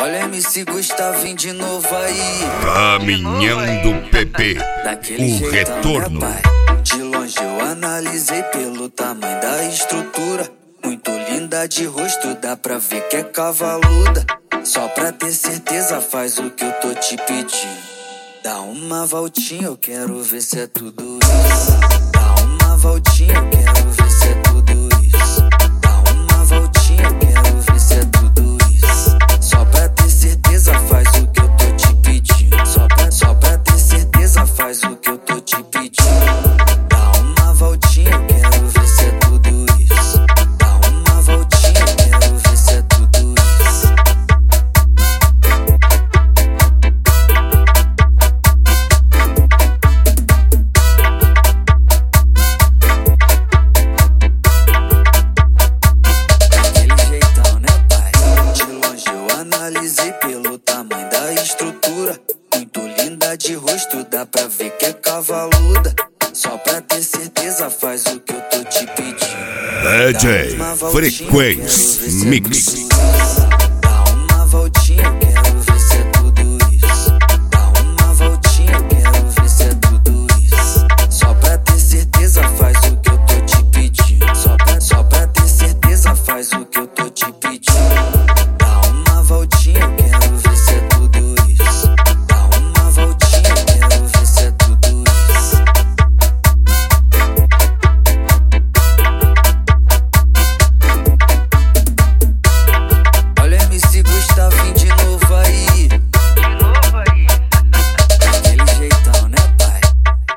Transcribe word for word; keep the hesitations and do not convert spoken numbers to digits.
Olha M C Gustavinho de novo aí. Caminhão do P P, Daquele o jeitão, retorno. Né, de longe eu analisei pelo tamanho da estrutura. Muito linda de rosto, dá pra ver que é cavaluda. Só pra ter certeza faz o que eu tô te pedindo. Dá uma voltinha, eu quero ver se é tudo isso. Dá uma voltinha, eu quero ver se é tudo isso. Dá uma voltinha, eu quero ver se é tudo isso. Só pra ter certeza faz o que eu tô te pedindo. Só pra, só pra ter certeza faz o que eu tô te pedindo. Dá uma voltinha, eu quero ver se é tudo isso. Dá uma voltinha, eu quero ver se é tudo isso. Daquele jeitão, né, pai? De longe eu analisei pelo tamanho da estrutura. Muito linda de rosto, dá pra ver que é cavaluda. Só pra ter certeza faz o que eu tô te pedindo. D J Frequência Mix.